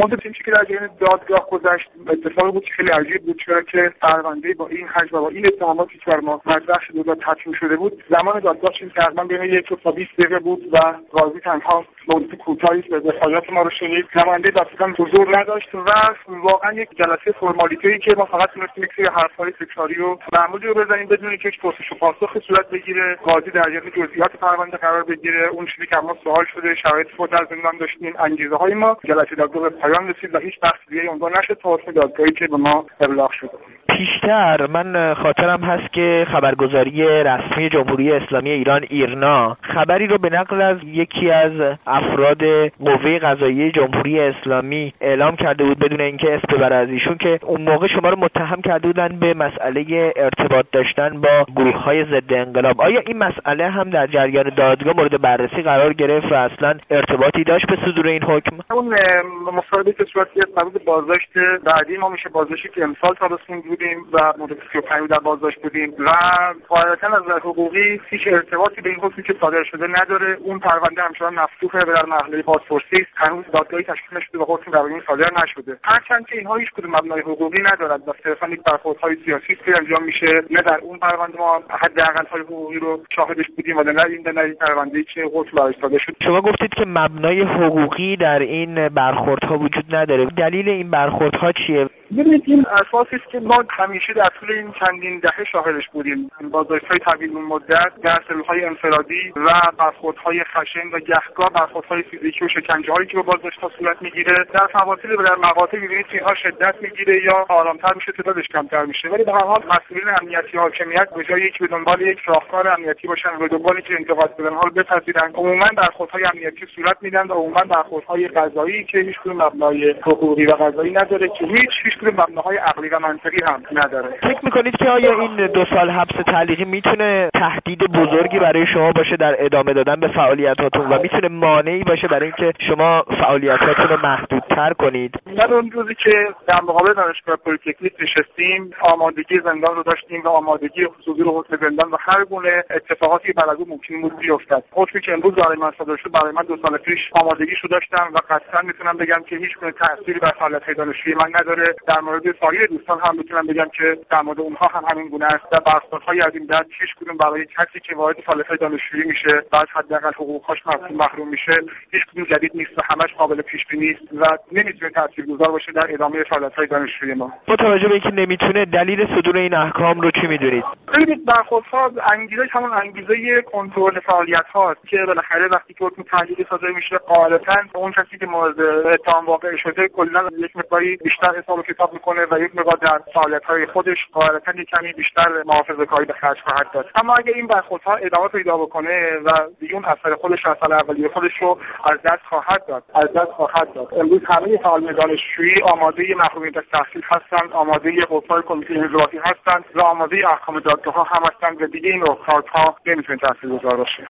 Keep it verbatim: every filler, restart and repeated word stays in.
منتها چیزی که در جریان دادگاه گذشت اتفاقی بود که خیلی عجیب بود، چرا که پرونده با این حجم و با این اتهاماتی که بر ما مطرح شده و تطبیق شده بود، زمان دادگاه چیزی تقریبا بین یک تا بیست دقیقه بود و قاضی تنها مدت کوتاهی به دفاعیات ما رو شنید. نماینده دادستان حضور نداشت و واقعا یک جلسه فرمالیته‌ای که ما فقط تونستیم یک سری حرف‌های تکراری و معمولی رو بزنیم بدون اینکه هیچ پرسش و پاسخی صورت بگیره، قاضی در جریان جزئیات پرونده قرار بگیره، اون چیزی که ما سوال شده، شرایط فوت از زندان داشتیم، انگیزه‌های ما. جلسه دادگاه به پایان رسید و هیچ بحث دیگه‌ای عنوان نشد تا حکم دادگاهی که به ما ابلاغ شد. پیشتر من خاطرم هست که خبرگزاری رسمی جمهوری اسلامی ایران ایرنا خبری رو به نقل از یکی از افراد قوه قضاییه جمهوری اسلامی اعلام کرده بود بدون اینکه اسم ببره از ایشون، که اون موقع شما رو متهم کرده بودن به مسئله ارتباط داشتن با گروه‌های ضد انقلاب. آیا این مسئله هم در جریان دادگاه مورد بررسی قرار گرفت و اصلا ارتباطی داشت به صدور این حکم؟ اون مصاحبه که صورت گرفت مربوط به بازداشت بعدی ما میشه بازداشتی که امسال تابستون بودیم و مدت سی و پنج در بازداشت بودیم و قاعدتاً از نظر حقوقی هیچ ارتباطی به این حکمی که صادر شده نداره. اون پرونده همچنان مفتوحه و در مرحله بازپرسی هنوز دادگاهی تشکیل نشده و حکم در این صادر نشده، هرچند که اینها هیچ کدوم مبنای حقوقی ندارد و صرفاً یک برخوردهای سیاسی است که انجام میشه. نه در اون پرونده ما حداقل‌های حقوقی رو شاهدش بودیم و نه این در این پرونده‌ای که حکم براش صادر شد. شما گفتید که مبنای حقوقی در این برخوردها وجود نداره. دلیل این برخوردها چیه؟ ببینید این اساسی است که ما همیشه در طول این چندین دهه شاهدش بودیم. بازداشت‌های طویل مدت در سلول‌های انفرادی و برخوردهای خشن و گهگاه برخوردهای فیزیکی و شکنجه‌هایی که با بازداشت‌ها صورت میگیره در فواصل و در مقاطع می‌بینید که اینها شدت میگیره یا آرام‌تر میشه، تعدادش کمتر میشه، ولی به هر حال مسئولین امنیتی حاکمیت به جای اینکه به دنبال یک راهکار امنیتی باشن و به دنبال اینکه انتقاد بدن حال بپذیرن، عموماً برخوردهای امنیتی صورت میدن و عموماً برخوردهای قضایی که هیچ کدوم مبنای حقوقی و قضایی نداره که هیچ هیچ کدوم مبناهای عقلی و منطقی هم نداره. فکر می‌کنید که آیا این دو سال حبس تعلیقی میتونه تهدید بزرگی برای شما باشه در ادامه دادن به فعالیتاتون و میتونه مانعی باشه برای اینکه شما فعالیتاتون رو محدودتر کنید؟ من اون روزی که در مقابل دانشگاه پلی‌تکنیک نشستیم آمادگی زندان رو داشتیم و آمادگی حضور حکم زندان و هر گونه اتفاقاتی بعد از اون ممکن بود بیفتد. حکمی که امروز برای من صادر شد برای من دو سال پیش آمادگیشو داشتم و قطعا میتونم بگم که هیچ گونه تأثیری بر فعالیت دانشجویی من نداره. در مورد سایر دوستان هم میتونم بگم که در مورد اونها هم همین گونه است و برخوردهای از این دست هیچ کدوم برای کسی که وارد فعالیت دانشجویی میشه بعد حداقل حقوقش محروم میشه هیچ کدوم جدید نیست و همش قابل پیش بینی است و نمیتونه تاثیرگذار باشه در ادامه فعالیت‌های دانشجویی ما. با توجه به اینکه نمیتونه، دلیل صدور این احکام رو چی میدونید؟ ببینید برخوردها انگیزه همون انگیزه کنترل فعالیت هاست که بالاخره وقتی که حکم تعلیقی صادر میشه قاعدتاً اون کسی که مورد اتهام واقع شده کلا یک مقداری بیشتر حساب و کتاب میکنه و یک مقدار در فعالیت‌های خودش قاعدتاً یک کمی بیشتر محافظه‌کاری به خرج خواهد داد. اما اگه این برخوردها ادامه پیدا بکنه و دیگه اون اثر خودش اثر اولیه خودش رو از دست خواهد داد از دست خواهد داد امروز همه فعالان دانشجویی آماده محرومیت از تحصیل هستند، آماده قوای کمیته انضباطی هستند و آماده احکام دادگاه‌ها هم هستند و دیگه این رخدادها نمیتونه تاثیرگذار باشه.